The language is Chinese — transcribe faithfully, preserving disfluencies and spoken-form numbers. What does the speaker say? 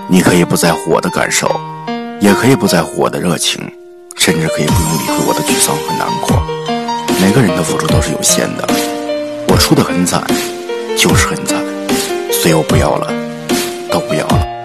你可以不在乎我的感受，也可以不在乎我的热情，甚至可以不用理会我的沮丧和难过。每个人的付出都是有限的，我出得很惨，就是很惨，所以我不要了，都不要了。